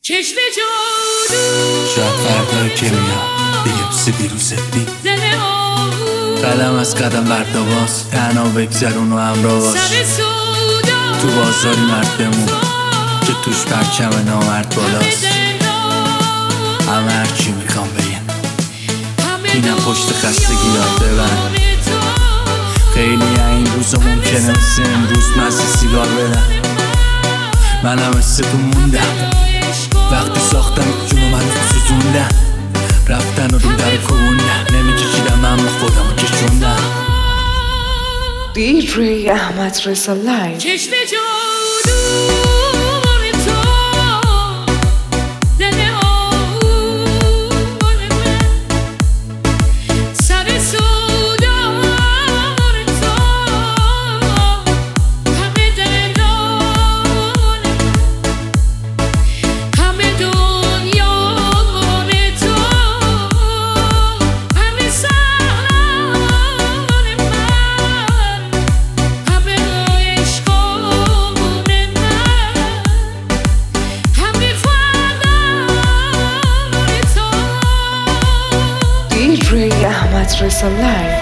چشم جادو شاید فردا که میاد بگم سه بیروزت بی دل آهو قدم از قدم بردواز تنها بگذرون و همراه باش سر سودا تو بازاری مرد بمون که توش پرچم نامرد بالاست همه هرچی میخوام بگم اینم پشت خستگی یاد ببن خیلی این روزا ممکنه مثل امروز مست سیگار بدن منم مثل تو موندم وقتی ساختم جونو منو سوزوندن رفتن و رو در کووندن نمیکشیدم اما خودمو کشوندن DJ احمد رضا لایو چشم جادو مال تو دل آهو مال من سر سودا مال تو همه دلدار مال من همه دنیا مال تو همه سهرا مال من همه عشقا مال من همه فردا مال تو DJ احمد رضا لایو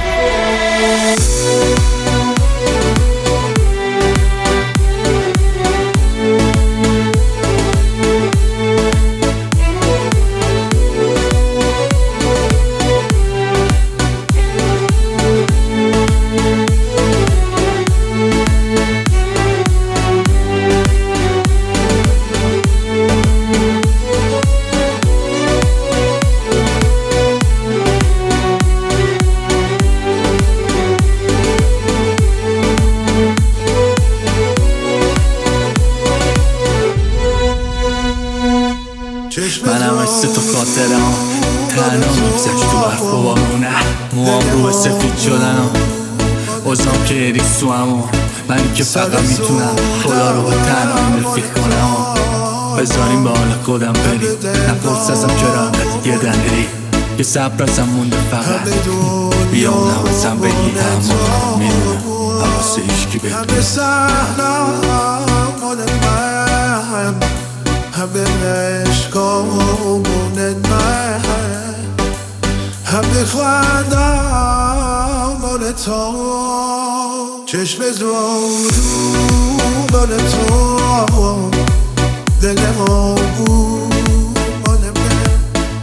منم مثل تو خاطرم تنها میگذشت تو برف و بارونه موام رو به سفید شدن عذرام که ریخت تو همون منی که فقط میتونم خدا رو با تنهایی رفیق کنم بذاریم به حال خودم بریم نپرس ازم چرا انقدر گردن داری یه صبر ازم مونده فقط بیا اون حواسم بگی اما میدونم حواس هیچکی بگی همه سهلا مال من همه عشقامون من همه خنده مال تو چشم زودو مال تو دل آهو مال من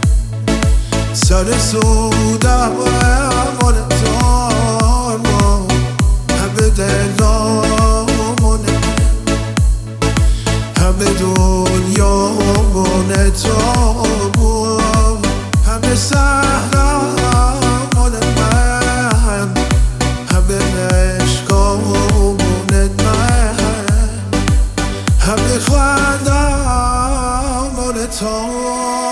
سر سودا مال تو همه دلامون من همه دنیا مال تو همه سهرا مال من همه عشقامون من همه خنده مال تو